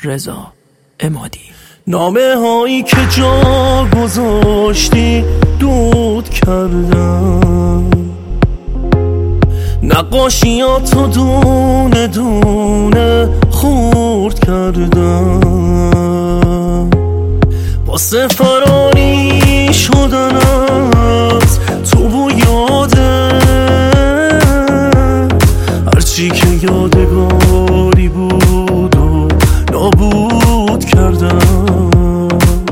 رضا عمادی. نامه هایی که جا گذاشتی دود کردم، نقاشیاتو دونه دونه خورد کردم، واسه فراری شدن از تو و یادت، هرچی که یادگاری بود و نابود کردم.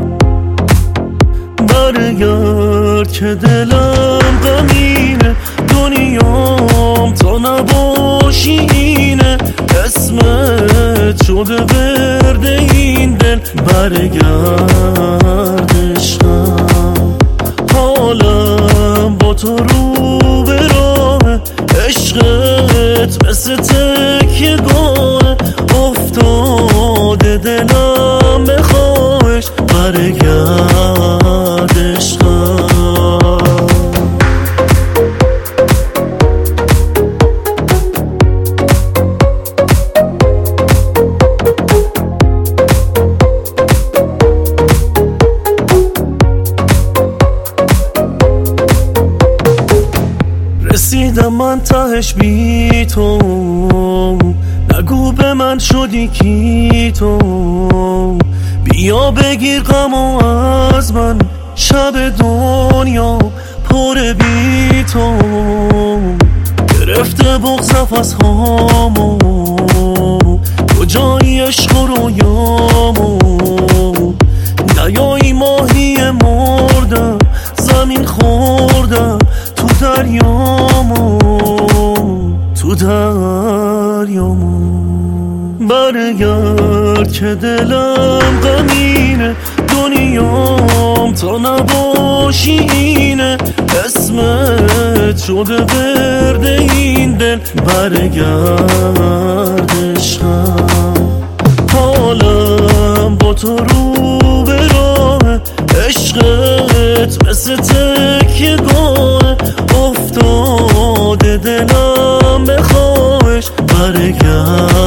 برگرد که دلم غمینه، دنیام تا نباشی اینه، اسمت شده ورد این دل. برگرد عشقم، حالم با تو رو به راه، عشقت مثل تکیه گاه افتاده دلم به خواهش. برگرد عشقم. رسیدم من تهش بی تو، نگو به من شدی کی تو، بیا بگیر غمو از من، شب دنیا پر بی تو. گرفته بغض نفس‌هامو، کجایی عشق و رویامو، نیایی ماهی مردم، زمین خوردم تو دریامو، تو دریامو. برگرد که دلم غمینه، دنیام تا نباشی اینه، اسمت شده ورد این دل. برگرد عشقم، حالم با تو رو به راه، عشقت مثل تکیه گاه افتاده دلم به خواهش. برگرد